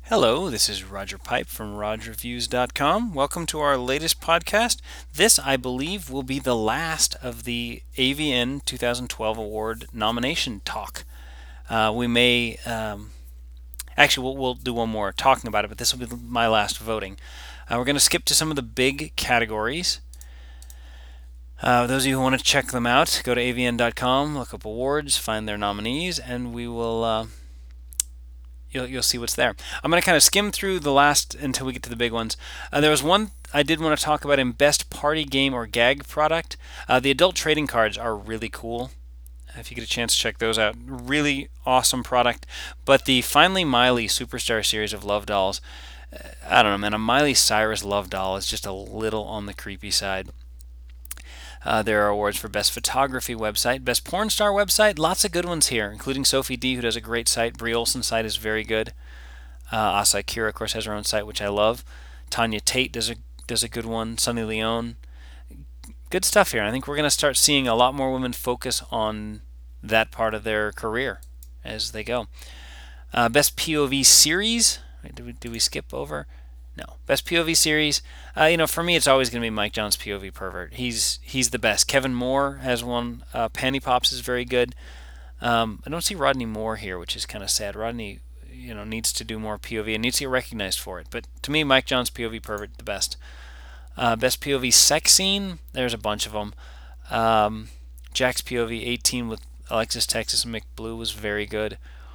Hello, this is Roger Pipe from RogerViews.com. Welcome to our latest podcast. This, I believe, will be the last of the AVN 2012 Award nomination talk. We may, actually, we'll do one more talking about it, but this will be my last voting. We're going to skip to some of the big categories. Those of you who want to check them out, go to avn.com, look up awards, find their nominees, and we will. You'll see what's there. I'm going to kind of skim through the last until we get to the big ones. There was one I did want to talk about in Best Party Game or Gag Product. The adult trading cards are really cool. If you get a chance to check those out, really awesome product. But the Finally Miley Superstar series of Love Dolls, I don't know, man. A Miley Cyrus Love Doll is just a little on the creepy side. There are awards for Best Photography Website, Best Porn Star Website. Lots of good ones here, including Sophie D, who does a great site. Brie Olson's site is very good. Asai Kira, of course, has her own site, which I love. Tanya Tate does a good one. Sunny Leone. Good stuff here. I think we're going to start seeing a lot more women focus on that part of their career as they go. Best POV Series. Did we skip over? No. Best POV series. For me, it's always going to be Mike John's POV Pervert. He's the best. Kevin Moore has one. Panty Pops is very good. I don't see Rodney Moore here, which is kind of sad. Rodney, needs to do more POV and needs to get recognized for it. But to me, Mike John's POV Pervert the best. Best POV sex scene. There's a bunch of them. Jack's POV 18 with Alexis Texas and McBlue was very good.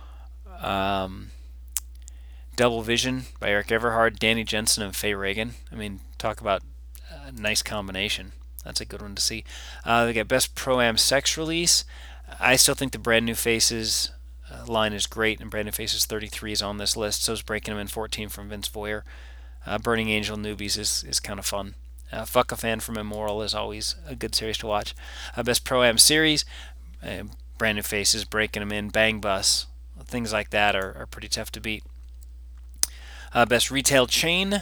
Double Vision by Eric Everhard, Danny Jensen, and Faye Reagan. I mean, talk about a nice combination. That's a good one to see. They got Best Pro-Am Sex Release. I still think the Brand New Faces line is great, and Brand New Faces 33 is on this list. So is Breaking Them in 14 from Vince Voyer. Burning Angel Newbies is kind of fun. Fuck a Fan from Immoral is always a good series to watch. Best Pro-Am Series, Brand New Faces, Breaking Them in, Bang Bus, things like that are pretty tough to beat. Best Retail Chain.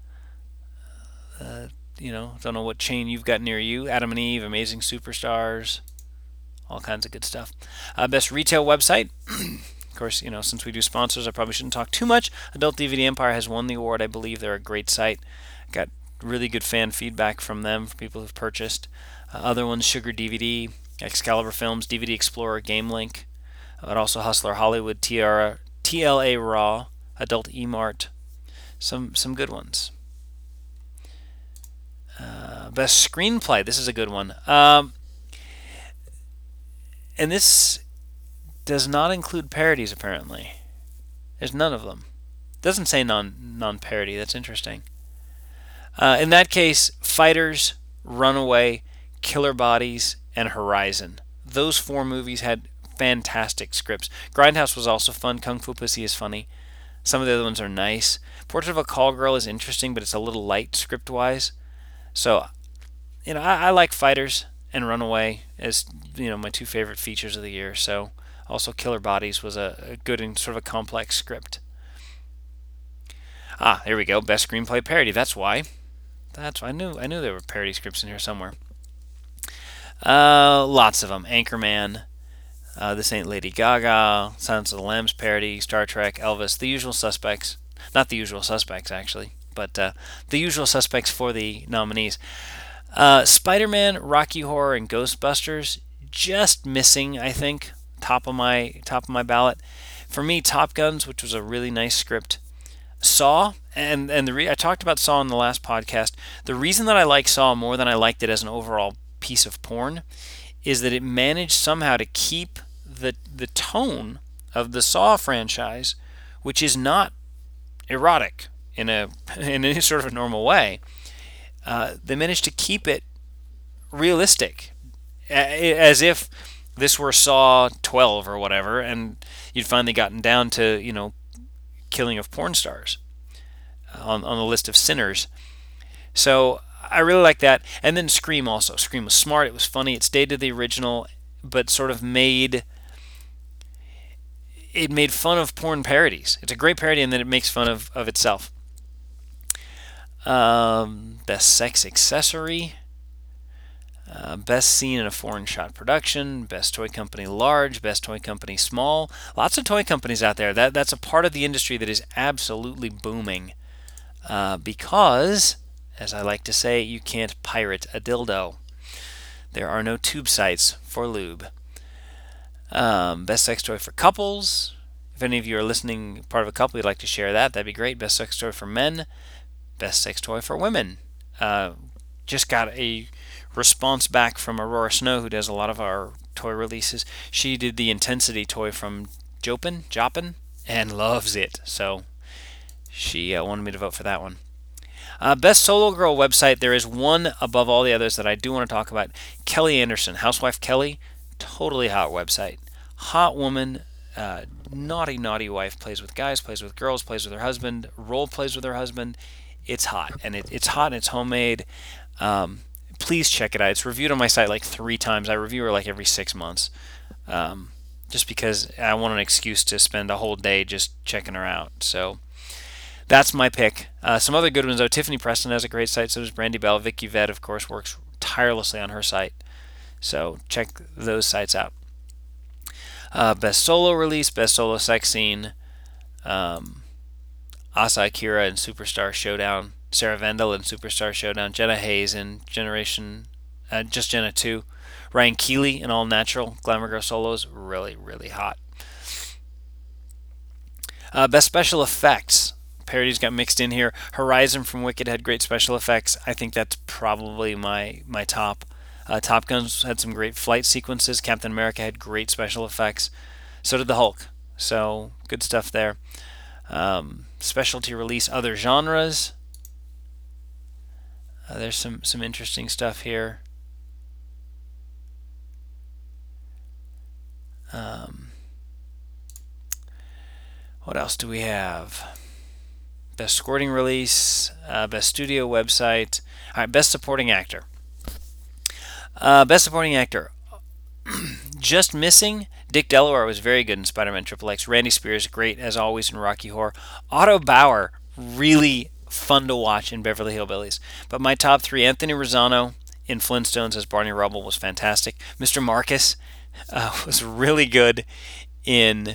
Don't know what chain you've got near you. Adam and Eve, Amazing Superstars, all kinds of good stuff. Best Retail Website. Of course, since we do sponsors, I probably shouldn't talk too much. Adult DVD Empire has won the award. I believe they're a great site. Got really good fan feedback from them, from people who've purchased. Other ones, Sugar DVD, Excalibur Films, DVD Explorer, GameLink, but also Hustler Hollywood, TLA Raw, Adult eMart. Some good ones. Best Screenplay. This is a good one. And this does not include parodies, apparently. There's none of them. It doesn't say non-parody. That's interesting. In that case, Fighters, Runaway, Killer Bodies, and Horizon. Those four movies had fantastic scripts. Grindhouse was also fun. Kung Fu Pussy is funny. Some of the other ones are nice. Portrait of a Call Girl is interesting, but it's a little light script-wise. So, I like Fighters and Runaway as, my two favorite features of the year. So, also Killer Bodies was a good and sort of a complex script. Here we go. Best Screenplay Parody. That's why. I knew there were parody scripts in here somewhere. Lots of them. Anchorman. This Ain't Lady Gaga, Silence of the Lambs parody, Star Trek, Elvis, The Usual Suspects. Not The Usual Suspects, actually, but The Usual Suspects for the nominees. Spider-Man, Rocky Horror, and Ghostbusters, just missing, I think, top of my ballot. For me, Top Guns, which was a really nice script. Saw, and I talked about Saw in the last podcast. The reason that I like Saw more than I liked it as an overall piece of porn is that it managed somehow to keep the tone of the Saw franchise, which is not erotic in any sort of a normal way. They managed to keep it realistic, as if this were Saw 12 or whatever, and you'd finally gotten down to killing of porn stars on the list of sinners. So I really like that. And then Scream also. Scream was smart. It was funny. It stayed to the original, but sort of made fun of porn parodies. It's a great parody, and then it makes fun of itself. Best Sex Accessory. Best scene in a foreign shot production, best toy company large, best toy company small. Lots of toy companies out there. That's a part of the industry that is absolutely booming because, as I like to say, you can't pirate a dildo. There are no tube sites for lube. Best sex toy for couples. If any of you are listening, part of a couple, you'd like to share that, that'd be great. Best sex toy for men. Best sex toy for women. Just got a response back from Aurora Snow, who does a lot of our toy releases. She did the Intensity toy from Joppin, and loves it. So she wanted me to vote for that one. Best solo girl website. There is one above all the others that I do want to talk about. Kelly Anderson, Housewife Kelly. Totally hot website. Hot woman, naughty wife, plays with guys, plays with girls, plays with her husband, role plays with her husband. It's hot, and it's hot, and it's homemade. Please check it out. It's reviewed on my site like 3 times. I review her like every 6 months, just because I want an excuse to spend a whole day just checking her out. So that's my pick. Some other good ones though. Tiffany Preston has a great site. So does Brandy Bell. Vicky Vett, of course, works tirelessly on her site. So check those sites out. Best solo release, best solo sex scene. Asa Akira in Superstar Showdown, Sarah Vendel in Superstar Showdown, Jenna Hayes in Just Jenna 2, Ryan Keeley in All Natural, Glamour Girl Solos, really, really hot. Best special effects. Parodies got mixed in here. Horizon from Wicked had great special effects. I think that's probably my top. Top Gun had some great flight sequences. Captain America had great special effects. So did the Hulk. So good stuff there. Specialty release, other genres. There's some interesting stuff here. What else do we have? Best squirting release, best studio website. All right, best supporting actor. Best supporting actor. Just missing. Dick Delaware was very good in Spider-Man XXX. Randy Spears, great as always in Rocky Horror. Otto Bauer, really fun to watch in Beverly Hillbillies. But my top 3, Anthony Rosano in Flintstones as Barney Rubble was fantastic. Mr. Marcus was really good in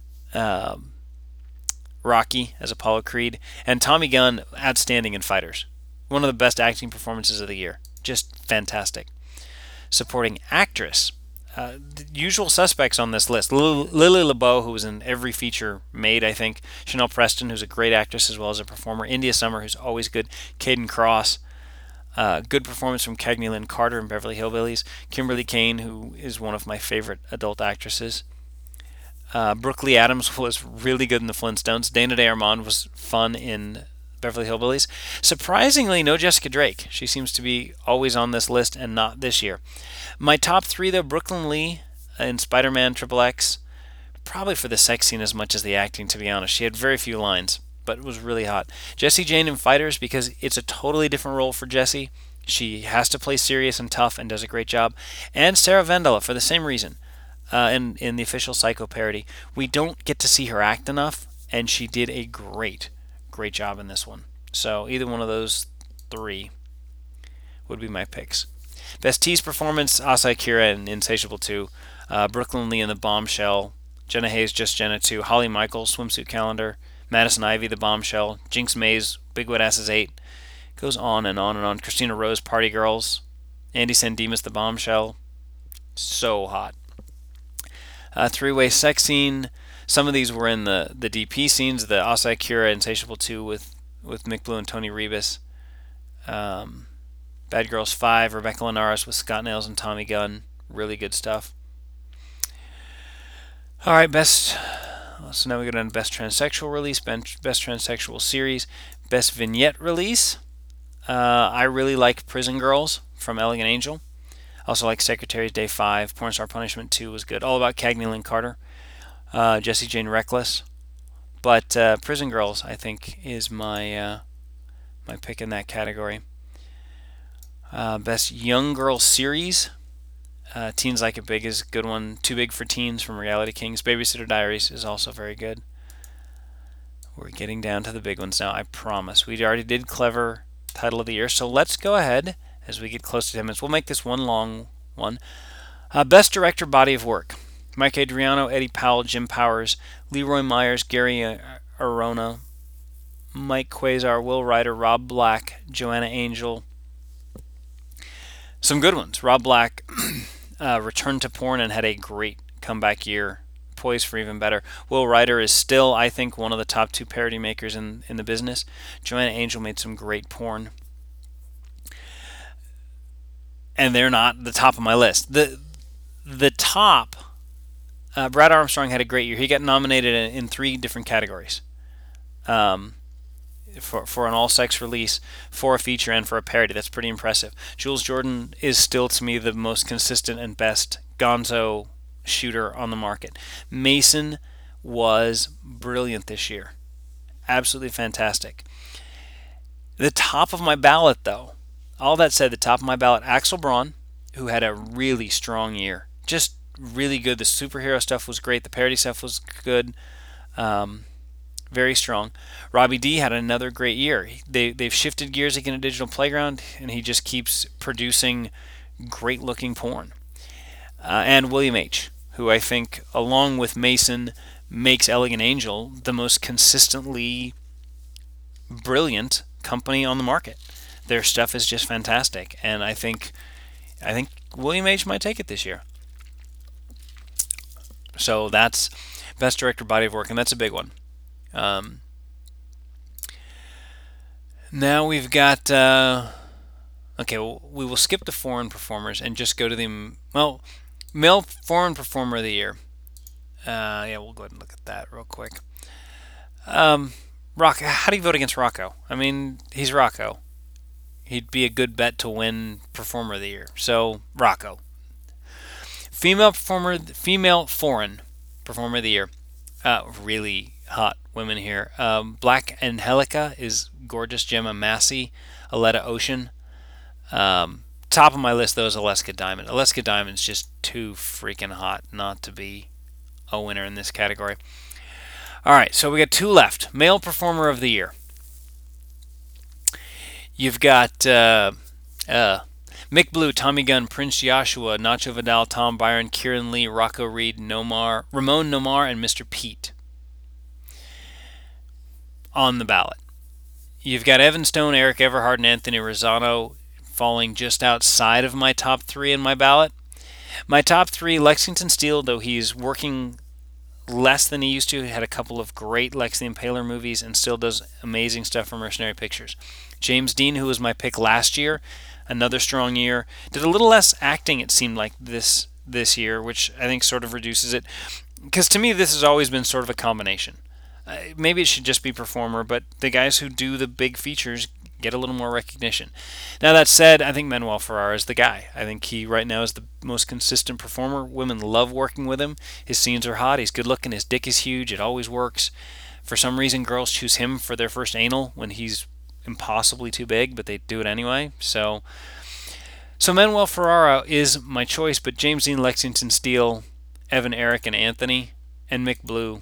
Rocky as Apollo Creed. And Tommy Gunn, outstanding in Fighters. One of the best acting performances of the year. Just fantastic. Supporting actress. The usual suspects on this list. Lily LeBeau, who was in every feature made, I think. Chanel Preston, who's a great actress as well as a performer. India Summer, who's always good. Caden Cross. Good performance from Cagney Lynn Carter in Beverly Hillbillies. Kimberly Kane, who is one of my favorite adult actresses. Brooke Lee Adams was really good in the Flintstones. Dana Day Armand was fun in Beverly Hillbillies. Surprisingly, no Jessica Drake. She seems to be always on this list and not this year. My top 3, though, Brooklyn Lee in Spider-Man XXX. Probably for the sex scene as much as the acting, to be honest. She had very few lines, but it was really hot. Jessie Jane in Fighters, because it's a totally different role for Jessie. She has to play serious and tough and does a great job. And Sarah Vendela for the same reason. In the official Psycho parody, we don't get to see her act enough, and she did a great job in this one. So either one of those 3 would be my picks. Best tease performance, Asa Akira in Insatiable 2, Brooklyn Lee in The Bombshell, Jenna Hayes, Just Jenna 2, Holly Michaels, Swimsuit Calendar, Madison Ivy, The Bombshell, Jinx Mays, Big Wet Asses 8, goes on and on and on. Christina Rose, Party Girls, Andy Sandemus, The Bombshell, so hot. 3-way sex scene. Some of these were in the DP scenes. The Asa Akira Insatiable 2 with Mick Blue and Tony Rebus. Bad Girls 5, Rebecca Linares with Scott Nails and Tommy Gunn. Really good stuff. All right, so now we go down to best transsexual release, best transsexual series, best vignette release. I really like Prison Girls from Elegant Angel. Also like Secretary's Day 5, Pornstar Punishment 2 was good. All About Cagney Lynn Carter. Jessie Jane Reckless. But Prison Girls, I think, is my pick in that category. Best Young Girl Series. Teens Like It Big is a good one. Too Big for Teens from Reality Kings. Babysitter Diaries is also very good. We're getting down to the big ones now, I promise. We already did Clever Title of the Year, so let's go ahead as we get close to 10 minutes. We'll make this one long one. Best Director Body of Work. Mike Adriano, Eddie Powell, Jim Powers, Leroy Myers, Gary Arona, Mike Quasar, Will Ryder, Rob Black, Joanna Angel. Some good ones. Rob Black returned to porn and had a great comeback year, poised for even better. Will Ryder is still, I think, one of the top 2 parody makers in the business. Joanna Angel made some great porn. And they're not the top of my list. The top, Brad Armstrong had a great year. He got nominated in 3 different categories. For an all-sex release, for a feature, and for a parody. That's pretty impressive. Jules Jordan is still, to me, the most consistent and best gonzo shooter on the market. Mason was brilliant this year. Absolutely fantastic. The top of my ballot, though, all that said, the top of my ballot, Axel Braun, who had a really strong year. Just really good. The superhero stuff was great. The parody stuff was good. Very strong. Robbie D had another great year. They've shifted gears again at Digital Playground, and he just keeps producing great-looking porn. And William H., who I think, along with Mason, makes Elegant Angel the most consistently brilliant company on the market. Their stuff is just fantastic, and I think William H. might take it this year. So that's Best Director Body of Work, and that's a big one. Now we've got, okay, we will skip the foreign performers and just go to the, male foreign performer of the year. Yeah, we'll go ahead and look at that real quick. Rocco, how do you vote against Rocco? I mean, he's Rocco. He'd be a good bet to win performer of the year. So, Rocco. Female foreign performer of the year. Really hot women here. Black Angelica is gorgeous. Gemma Massey, Aletta Ocean. Top of my list, though, is Alaska Diamond. Alaska Diamond's just too freaking hot not to be a winner in this category. All right, so we got 2 left. Male performer of the year. You've got Mick Blue, Tommy Gunn, Prince Joshua, Nacho Vidal, Tom Byron, Kieran Lee, Rocco Reed, Ramon Nomar, and Mr. Pete on the ballot. You've got Evan Stone, Eric Everhart, and Anthony Rosano falling just outside of my top 3 in my ballot. My top 3, Lexington Steele, though he's working less than he used to, had a couple of great Lex the Impaler movies and still does amazing stuff for Mercenary Pictures. James Dean, who was my pick last year, another strong year. Did a little less acting, it seemed like, this year, which I think sort of reduces it. Because to me, this has always been sort of a combination. Maybe it should just be performer, but the guys who do the big features get a little more recognition. Now, that said, I think Manuel Ferrara is the guy. I think he right now is the most consistent performer. Women love working with him. His scenes are hot. He's good looking. His dick is huge. It always works. For some reason, girls choose him for their first anal when he's impossibly too big, but they do it anyway. So Manuel Ferrara is my choice, but James Dean, Lexington Steele, Evan, Eric, and Anthony, and Mick Blue.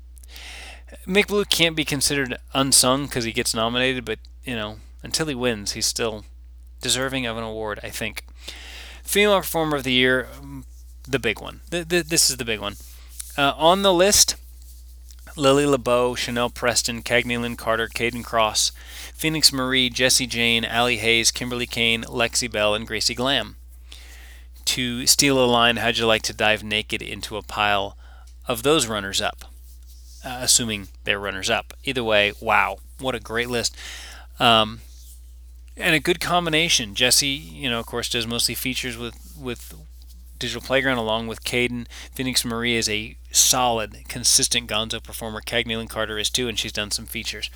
Mick Blue can't be considered unsung because he gets nominated, but, until he wins, he's still deserving of an award, I think. Female Performer of the Year, the big one. This is the big one. On the list, Lily LeBeau, Chanel Preston, Cagney Lynn Carter, Caden Cross, Phoenix Marie, Jessie Jane, Allie Hayes, Kimberly Kane, Lexi Bell, and Gracie Glam. To steal a line, how'd you like to dive naked into a pile of those runners-up? Assuming they're runners-up. Either way, wow, what a great list. And a good combination. Jessie, of course, does mostly features with Digital Playground along with Caden. Phoenix Marie is a solid, consistent gonzo performer. Cagney Lynn Carter is too, and she's done some features.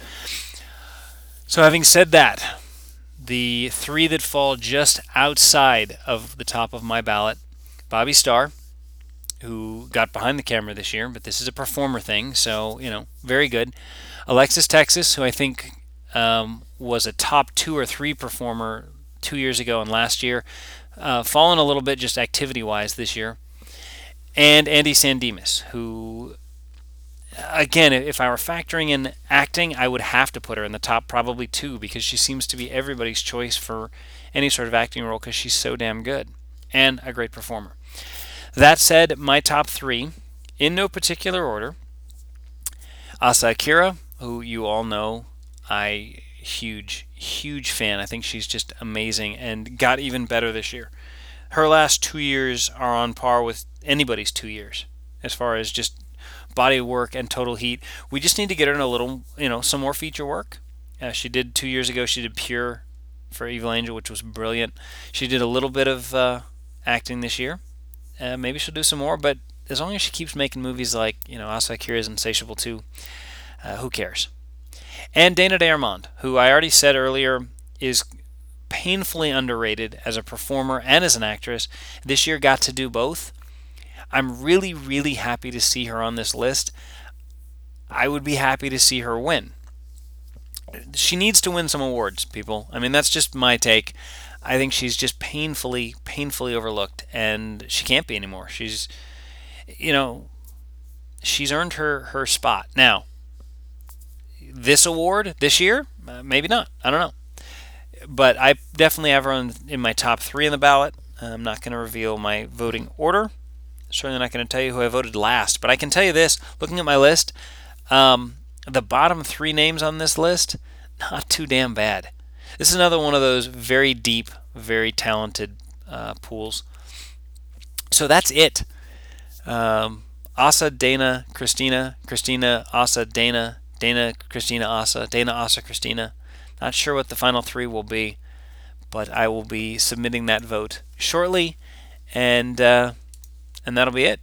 So having said that, the 3 that fall just outside of the top of my ballot, Bobby Starr, who got behind the camera this year, but this is a performer thing, so, very good. Alexis Texas, who I think was a top 2 or 3 performer 2 years ago and last year, fallen a little bit just activity-wise this year. And Andy Sandemus, who, again, if I were factoring in acting, I would have to put her in the top probably 2 because she seems to be everybody's choice for any sort of acting role because she's so damn good and a great performer. That said, my top three, in no particular order: Asa Akira, who you all know, huge fan. I think she's just amazing and got even better this year. Her last 2 years are on par with anybody's 2 years as far as just body of work and total heat. We just need to get her in a little, some more feature work. She did 2 years ago. She did Pure for Evil Angel, which was brilliant. She did a little bit of acting this year. Maybe she'll do some more, but as long as she keeps making movies like, Asa Akira's Insatiable 2, who cares? And Dana de Armand, who I already said earlier is painfully underrated as a performer and as an actress. This year got to do both. I'm really, really happy to see her on this list. I would be happy to see her win. She needs to win some awards, people. I mean, that's just my take. I think she's just painfully overlooked, and she can't be anymore. She's earned her spot. Now, this award this year, maybe not. I don't know. But I definitely have her in my top three in the ballot. I'm not going to reveal my voting order. Certainly not going to tell you who I voted last. But I can tell you this, looking at my list, the bottom three names on this list, not too damn bad. This is another one of those very deep, very talented pools. So that's it. Asa, Dana, Christina, Asa, Dana, Christina, Asa, Christina. Not sure what the final three will be, but I will be submitting that vote shortly, and that'll be it.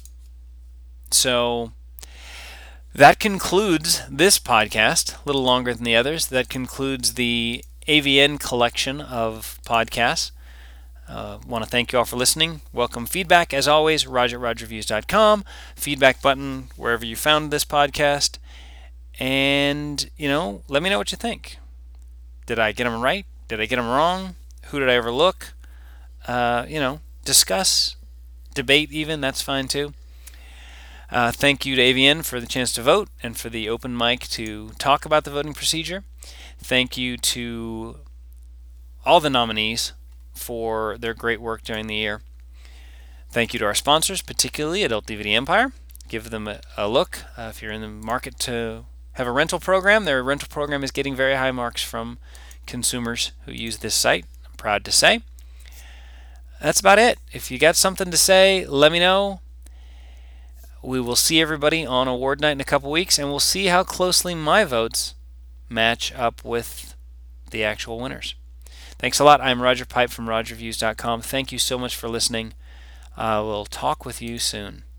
So that concludes this podcast, a little longer than the others. That concludes the AVN collection of podcasts. Want to thank you all for listening. Welcome feedback, as always, Roger@RogerViews.com. Feedback button wherever you found this podcast. And, let me know what you think. Did I get them right? Did I get them wrong? Who did I overlook? Discuss, debate even, that's fine too. Thank you to AVN for the chance to vote and for the open mic to talk about the voting procedure. Thank you to all the nominees for their great work during the year. Thank you to our sponsors, particularly Adult DVD Empire. Give them a look if you're in the market to have a rental program. Their rental program is getting very high marks from consumers who use this site, I'm proud to say. That's about it. If you got something to say, let me know. We will see everybody on award night in a couple weeks, and we'll see how closely my votes match up with the actual winners. Thanks a lot. I'm Roger Pipe from RogerViews.com. Thank you so much for listening. We'll talk with you soon.